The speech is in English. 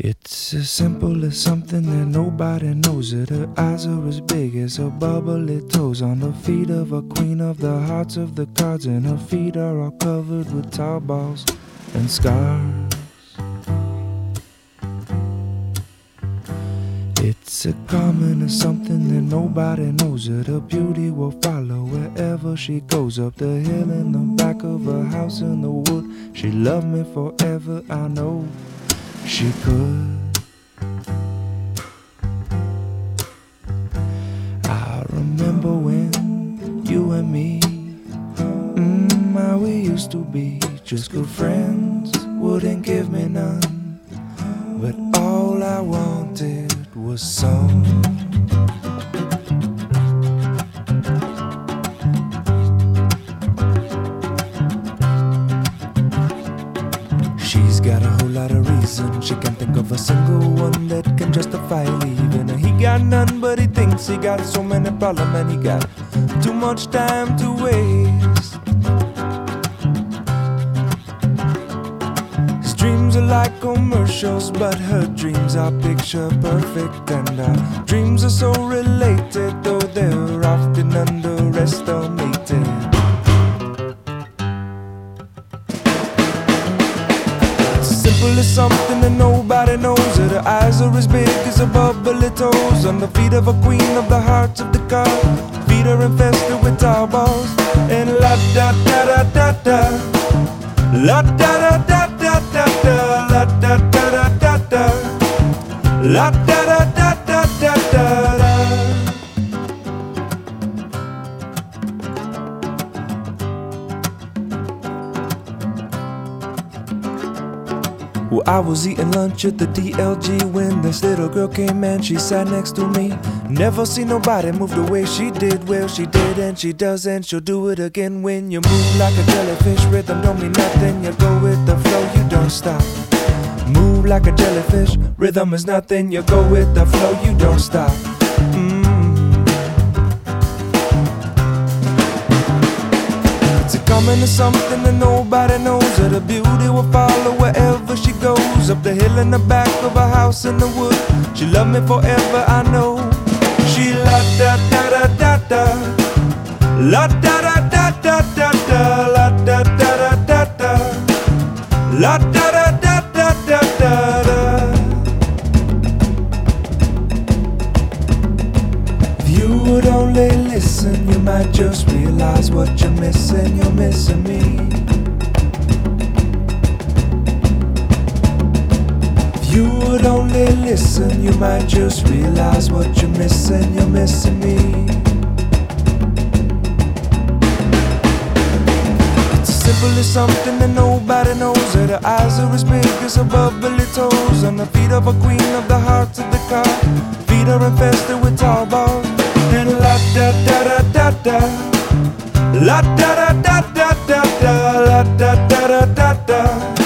It's as simple as something that nobody knows it. Her eyes are as big as her bubbly toes. On the feet of a queen of the hearts of the cards, and her feet are all covered with tar balls and scars. It's a common as something that nobody knows it. Her beauty will follow wherever she goes. Up the hill in the back of her house in the wood. She loved me forever, I know she could. I remember when you and me, how we used to be just good friends, wouldn't give me none, but all I wanted was some. She's got a whole lot of reasons. She can't think of a single one that can justify leaving her. He got none, but he thinks he got so many problems, and he got too much time to waste. His dreams are like commercials, but her dreams are picture perfect, and our dreams are so related, though they're often underestimated. Simple as something that nobody knows it. Her eyes are as big as her bubbly toes. On the feet of a queen of the hearts of the car. Feet are infested with tar balls. And la da da da da da, la da da da da da da, la da da da da da, la da da da da da da. Well, I was eating lunch at the DLG when this little girl came and she sat next to me. Never seen nobody move the way she did. Well, she did and she does and she'll do it again. When you move like a jellyfish, rhythm don't mean nothing. You go with the flow, you don't stop. Move like a jellyfish, rhythm is nothing. You go with the flow, you don't stop. Coming to something that nobody knows. That her beauty will follow wherever she goes. Up the hill in the back of a house in the wood. She loved me forever, I know. She la da da da da da, la da da da da da da, la da da da da da, la da da da da da da. If you would only listen, you might just realize what you're missing. You're missing me. If you would only listen, you might just realize what you're missing. You're missing me. It's as simple as something that nobody knows. That her eyes are as big as her bubbly toes. On the feet of a queen of the hearts of the car. Feet are infested with tar balls. And la da da da da da, la da da da da da da, la da da da da da.